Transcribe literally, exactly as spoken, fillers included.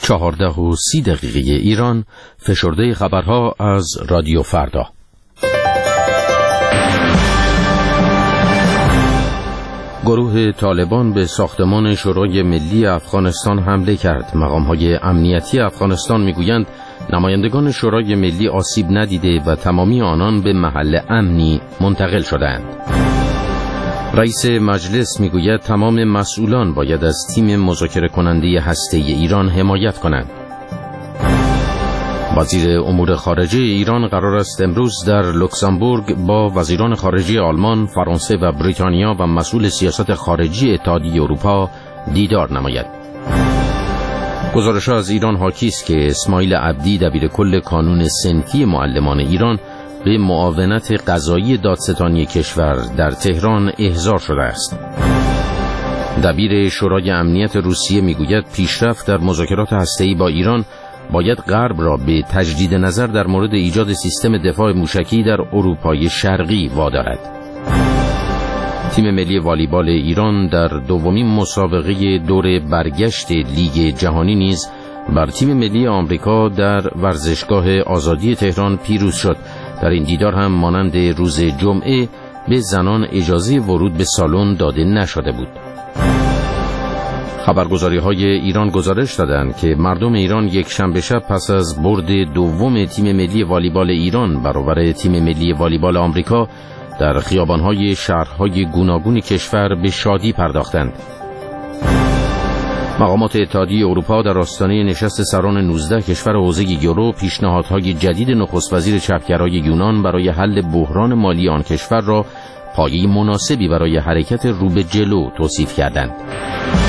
چهارده و سی دقیقه ایران، فشرده خبرها از رادیو فردا. گروه طالبان به ساختمان شورای ملی افغانستان حمله کرد. مقام‌های امنیتی افغانستان می‌گویند نمایندگان شورای ملی آسیب ندیده و تمامی آنان به محل امنی منتقل شدند. رئیس مجلس میگوید تمام مسئولان باید از تیم مذاکره کننده هسته‌ای ایران حمایت کنند. وزیر امور خارجه ایران قرار است امروز در لوکزامبورگ با وزیران خارجه آلمان، فرانسه و بریتانیا و مسئول سیاست خارجی اتحادیه اروپا دیدار نماید. گزارش‌ها از ایران حاکی است که اسماعیل عبدی دبیرکل کانون صنفی معلمان ایران به معاونت قضایی دادستانی کشور در تهران احضار شده است. دبیر شورای امنیت روسیه میگوید پیشرفت در مذاکرات هسته‌ای با ایران باید غرب را به تجدید نظر در مورد ایجاد سیستم دفاع موشکی در اروپای شرقی وادارد. تیم ملی والیبال ایران در دومین مسابقه دور برگشت لیگ جهانی نیز بر تیم ملی آمریکا در ورزشگاه آزادی تهران پیروز شد. در این دیدار هم مانند روز جمعه به زنان اجازه ورود به سالن داده نشده بود. خبرگزاری‌های ایران گزارش دادند که مردم ایران یک شنبه شب پس از برد دوم تیم ملی والیبال ایران برابر تیم ملی والیبال آمریکا در خیابان‌های شهرهای گوناگون کشور به شادی پرداختند. مقامات اتحادیه اروپا در آستانه نشست سران نوزده کشور حوزه یورو پیشنهادهای جدید نخست وزیر چپگرای یونان برای حل بحران مالی آن کشور را پایه مناسبی برای حرکت رو به جلو توصیف کردند.